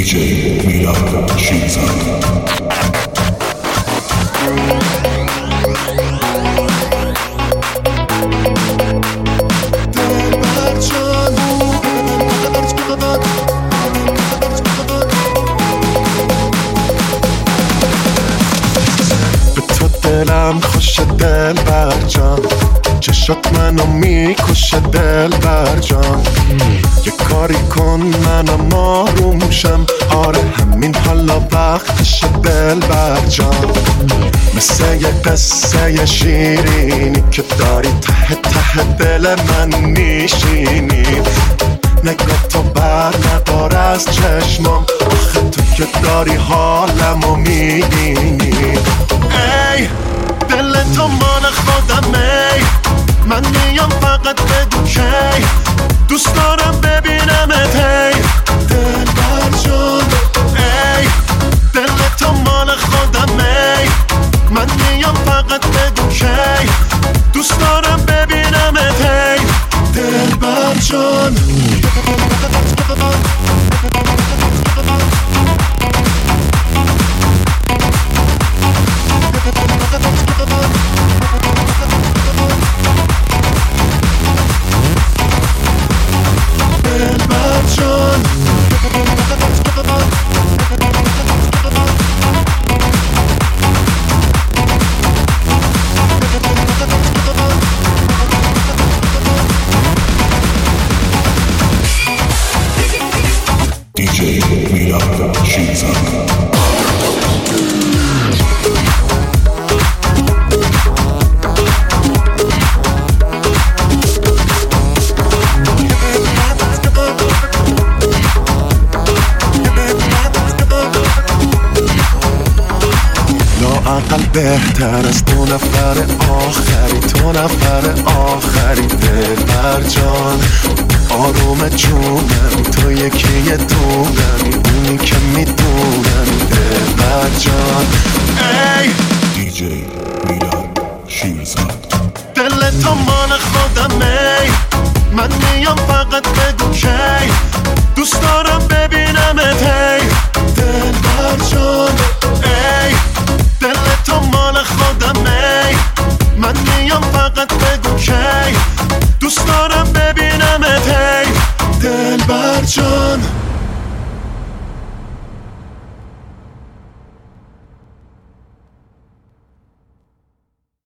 DJ Milad Shizak. دلم خوش دل بر جان، چشات منو میکشه دل بر جان. یه کاری کن منم آروم شم، آره همین حالا وقتش دل بر جان. مثل یه قصه شیرینی که داری ته ته دل من میشینی. نگاه تو بر ندار از چشمام، آخه تو که داری حالمو میبینی. ای دل تو مال خودمه، من میام فقط بگو کی دوست دارم ببینمت. هی دل بر جان، ای دل تو مال خودمه، من میام فقط بگو کی دوست دارم ببینمت. هی دل بر جان. DJ Milad Shizak. لااقل بهتر از دو نفر آخری، تو نفر آخری دل بر جان. آروم جونم تو یکی دونمی، اونی که میدونم دل بر جان. ای DJ Milad Shizak. دل تو مال خودمه، من میام فقط بگو کی دوست دارم ببینمت. هی دل بر جان، ای دل تو مال خودمه، من میام فقط بگو کی دوست دارم